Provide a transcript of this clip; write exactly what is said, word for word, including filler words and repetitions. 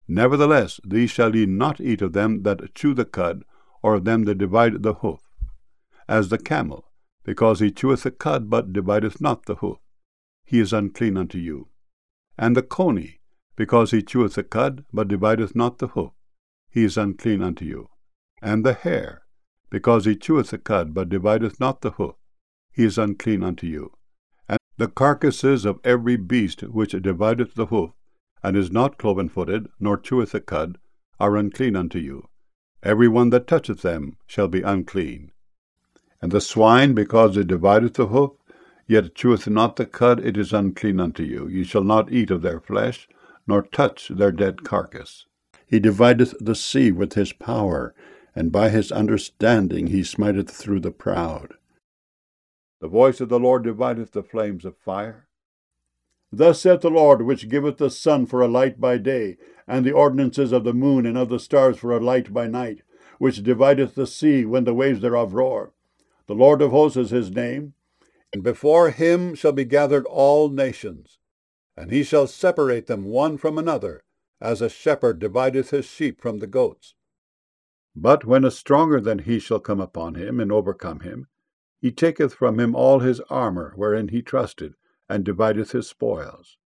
Nevertheless, these shall ye not eat of them that chew the cud, or of them that divide the hoof. As the camel, because he cheweth the cud, but divideth not the hoof, he is unclean unto you. And the coney, because he cheweth the cud, but divideth not the hoof, he is unclean unto you. And the hare, because he cheweth the cud, but divideth not the hoof, he is unclean unto you. And the carcasses of every beast which divideth the hoof, and is not cloven-footed, nor cheweth the cud, are unclean unto you. Every one that toucheth them shall be unclean. And the swine, because it divideth the hoof, yet cheweth not the cud, it is unclean unto you. Ye shall not eat of their flesh, nor touch their dead carcass. He divideth the sea with his power, and by his understanding he smiteth through the proud. The voice of the Lord divideth the flames of fire. Thus saith the Lord, which giveth the sun for a light by day, and the ordinances of the moon and of the stars for a light by night, which divideth the sea when the waves thereof roar. The Lord of hosts is his name, and before him shall be gathered all nations, and he shall separate them one from another, as a shepherd divideth his sheep from the goats. But when a stronger than he shall come upon him, and overcome him, he taketh from him all his armour wherein he trusted, and divideth his spoils.